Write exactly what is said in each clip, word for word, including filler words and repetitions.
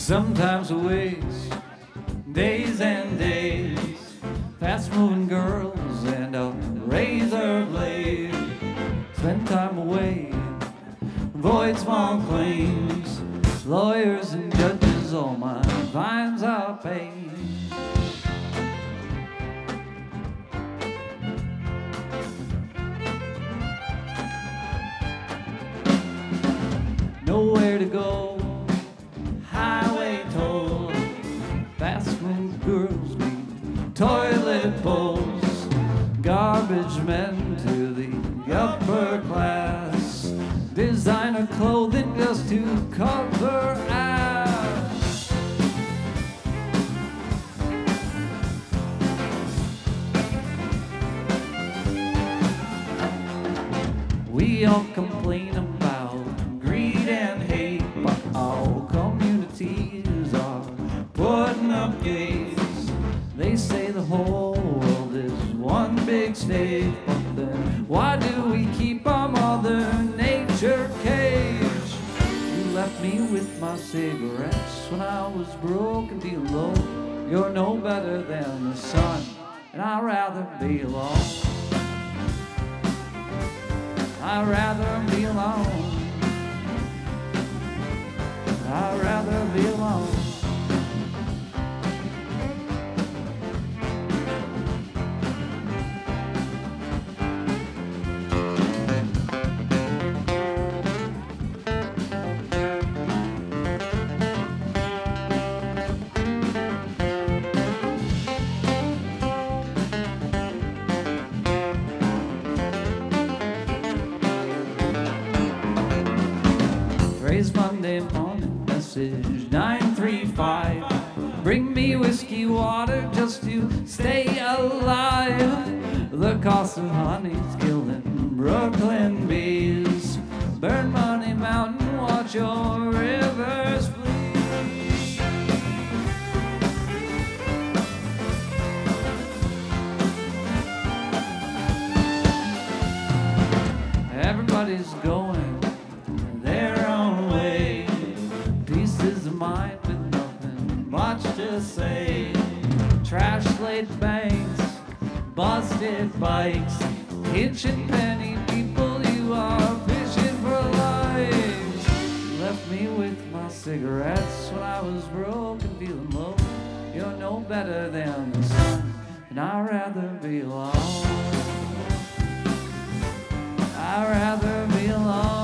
Sometimes I waste days and days, fast-moving girls and a razor blade. Spend time away, avoid small claims, lawyers and judges, all my fines are paid. Nowhere to go, highway toll, fast-moving girls need toilet bowls, garbage men to the upper class, designer clothing just to cover ass. We all complain about greed and hate, but our communities are putting up gates. They say the whole world is one big stage, but then why do we keep our mother nature cage? You left me with my cigarettes when I was broke and feeling low. You're no better than the sun, and I'd rather be alone. I'd rather be alone. I'd rather be alone. Today's Monday morning, message nine three five. Bring me whiskey water just to stay alive. The cost of honey's killing Brooklyn bees. Burn Money Mountain, watch your rivers bleed. Everybody's going their own way, pieces of mind with nothing much to say. Trash laid banks, busted bikes, hitching penny people, you are fishing for lives. You left me with my cigarettes when I was broke and feeling low. You're no better than the sun, and I'd rather be alone. I'd rather be alone.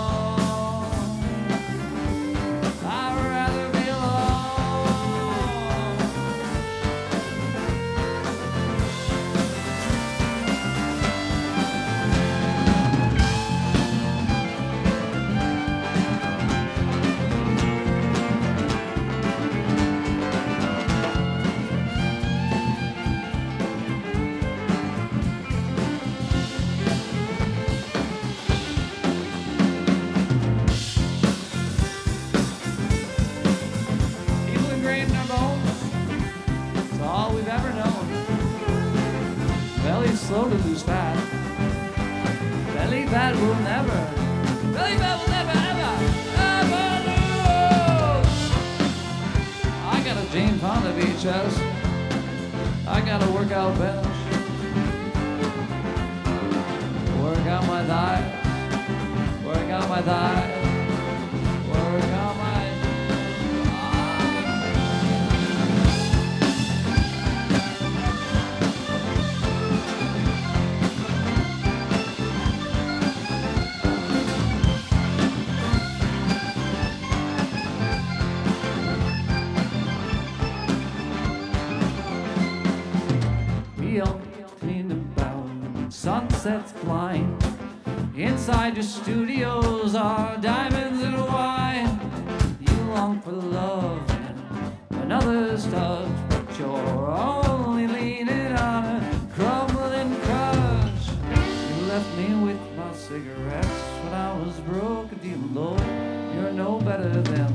Slow to lose fat. Belly fat will never, belly fat will never, ever, ever lose. I got a James Honda V H S. I got a workout bench. Work out my thighs. Work out my thighs. Work out my sunsets blind. Inside your studios are diamonds and wine. You long for love and another's touch, but you're only leaning on a crumbling crutch. You left me with my cigarettes when I was broke and feeling low. You're no better than